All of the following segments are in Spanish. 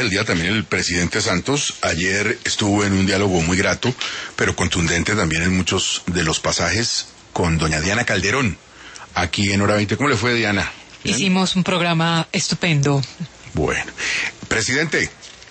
del día también el presidente Santos. Ayer estuvo en un diálogo muy grato, pero contundente también en muchos de los pasajes con doña Diana Calderón, aquí en Hora 20. ¿Cómo le fue, Diana? ¿Bien? Hicimos un programa estupendo. Bueno. Presidente.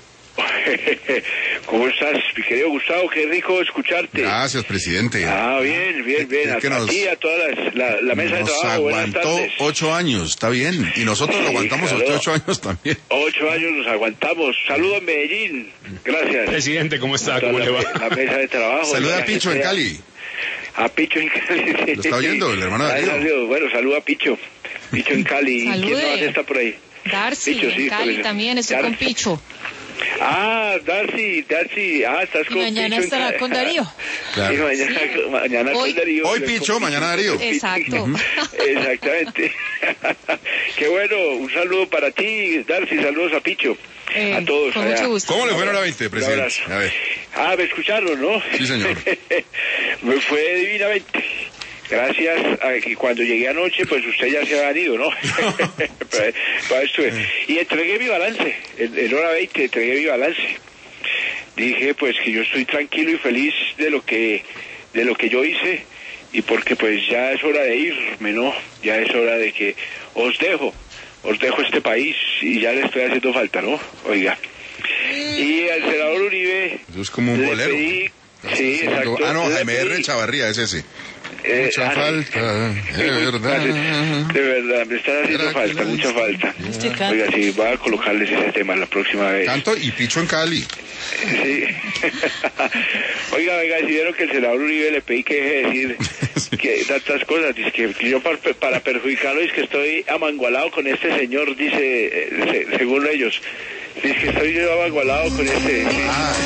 ¿Cómo estás, mi querido Gustavo? Qué rico escucharte. Gracias, presidente. Bien. A ti, a toda la mesa de trabajo. Nos aguantó 8 años, está bien. Y nosotros lo aguantamos claro. 8 años también. 8 años nos aguantamos. Saludos en Medellín. Gracias. Presidente, ¿cómo está? ¿Cómo le va? La mesa de trabajo. Saluda a Picho en Cali. A Picho en Cali. Sí. ¿Lo está oyendo, el hermano de Darío? Bueno, saluda a Picho. Picho en Cali. Salude. ¿Quién más está por ahí? Darcy, Picho, sí, en Cali pues, también, estoy con Picho. Darcy, estás con mañana Picho estará con Darío. Claro. Sí, mañana Hoy- con Darío. Hoy Picho, mañana Darío. Exacto. Exactamente. Qué bueno, un saludo para ti, Darcy, saludos a Picho. A todos. Con allá. mucho gusto. ¿Cómo le fue en Hora 20, presidente? Un A ver. me escucharon, ¿no? Sí, señor. Me fue divinamente. Gracias a que cuando llegué anoche, pues usted ya se había ido, ¿no? Para esto. Y entregué mi balance. En Hora 20 entregué mi balance. Dije, pues, que yo estoy tranquilo y feliz de lo que yo hice, y porque pues ya es hora de irme, ¿no? Ya es hora de que os dejo este país, y ya le estoy haciendo falta, ¿no? Oiga. Y al senador Uribe... Eso es como un bolero. Sí, exacto. No, Jaime R. Chavarría, es ese. Mucha falta, de verdad. De verdad, me están haciendo falta, mucha falta. Oiga, sí, voy a colocarles ese tema la próxima vez. Canto y Picho en Cali. Sí. Oiga, si vieron que el senador Uribe le pedí que deje de decir que tantas cosas, dice que yo para perjudicarlo es que estoy amangualado con este señor, dice, según ellos. Dice que estoy yo amangualado con este. Sí.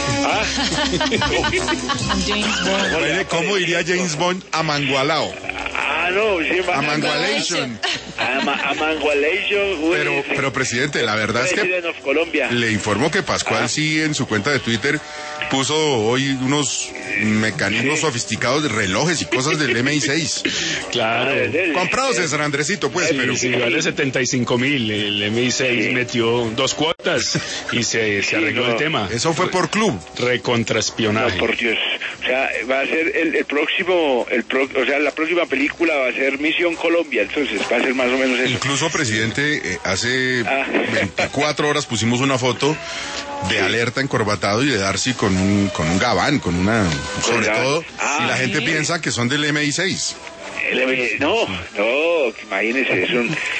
James Bond. ¿Cómo diría James Bond? Amangualao. No, sí, Amangualation. Amangualation. Pero presidente, la verdad es que President of Colombia. le informo que Pascual sí en su cuenta de Twitter puso hoy unos mecanismos sofisticados de relojes y cosas del MI6. Claro. Comprados en San Andresito, pues, pero... Sí, vale 75.000. El MI6 metió 2 cuotas y se arregló el tema. Eso fue por club. Recontraespionaje. No, por Dios. O sea, va a ser el próximo, la próxima película va a ser Misión Colombia, entonces va a ser más o menos eso. Incluso, presidente, hace 24 horas pusimos una foto de Alerta encorbatado y de Darcy con un gabán, sobre todo, y la gente piensa que son del MI6. No, imagínese, eso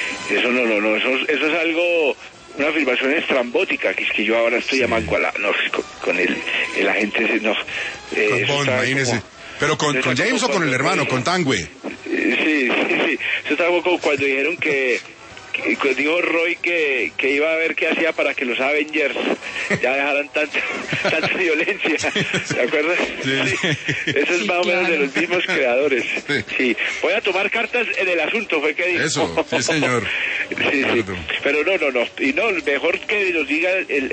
es algo, una afirmación estrambótica, que es que yo ahora estoy amangualado, con el agente, no. Con Bond, imagínese. Pero con James o con el hermano, con Tangue. Sí. Eso estaba como cuando dijeron que dijo Roy que iba a ver qué hacía para que los Avengers ya dejaran tanta violencia. ¿Te acuerdas? Sí. Eso es más o menos de los mismos creadores. Sí. Voy a tomar cartas en el asunto, fue que dijo. Eso, sí, señor. Sí. Pero no. Y no, mejor que nos diga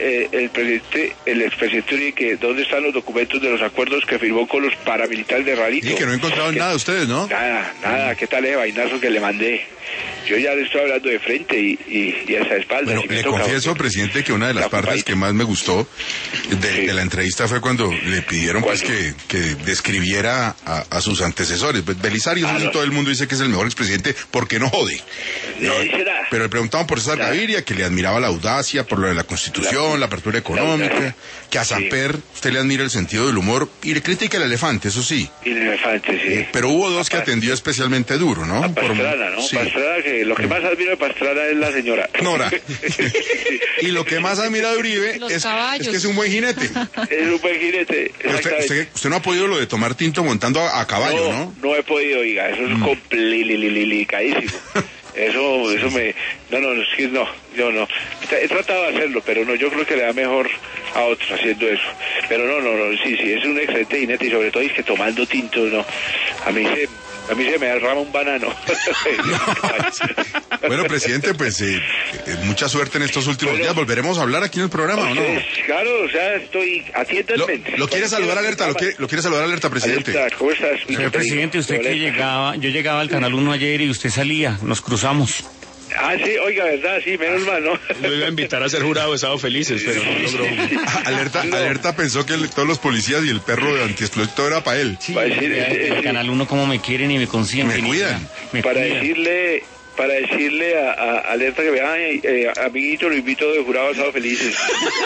el expresidente Uribe que dónde están los documentos de los acuerdos que firmó con los paramilitares de Ralito. Sí, que no encontraron nada ustedes, ¿no? Nada. ¿Qué tal ese vainazo que le mandé? Yo ya le estoy hablando de frente y a esa espalda. Bueno, si le confieso, presidente, que una de las partes que más me gustó de la entrevista fue cuando le pidieron pues que describiera a sus antecesores. Pues Belisario, todo el mundo dice que es el mejor expresidente porque no jode. No dice nada. Pero le preguntaban por César Gaviria, que le admiraba la audacia, por lo de la Constitución, la apertura económica, que a Samper usted le admira el sentido del humor y le critica el elefante, eso sí. El elefante, sí. Pero hubo dos que atendió especialmente duro, ¿no? A Pastrana, ¿no? Sí. Pastrana, que lo que más admiro de Pastrana es la señora. Nora. Y lo que más admira de Uribe es que es un buen jinete. Es un buen jinete. Usted no ha podido lo de tomar tinto montando a caballo, ¿no? No he podido, oiga, eso es complicadísimo. Eso me... No, yo no. He tratado de hacerlo, pero no, yo creo que le da mejor a otros haciendo eso. Pero no, sí, es un excelente jinete, y sobre todo es que tomando tinto, no. A mí se me derrama un banano. Bueno, presidente, pues mucha suerte en estos últimos días. ¿Volveremos a hablar aquí en el programa o no? Claro, o sea, estoy atiendo en mente. ¿Lo quiere saludar Alerta? ¿Lo quiere saludar Alerta, presidente? Alerta, ¿cómo estás? Señor presidente, usted que llegaba, yo llegaba al Canal 1 ayer y usted salía, nos cruzamos. Ah, sí, oiga, verdad, sí, menos mal, ¿no? Lo iba a invitar a ser jurado de Sábado Felices, pero no logró. Alerta pensó que todos los policías y el perro de antiexplosivo todo era para él. Sí, Va a decir, el Canal 1 como me quieren y me consienten. Me cuidan. para decirle a Alerta que vean, amiguito, lo invito de jurado a Sábado Felices.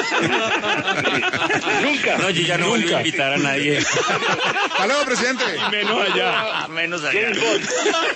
Nunca. No, yo ya no voy a invitar a nadie. Hasta luego, presidente. Menos allá. Menos allá. James Bond.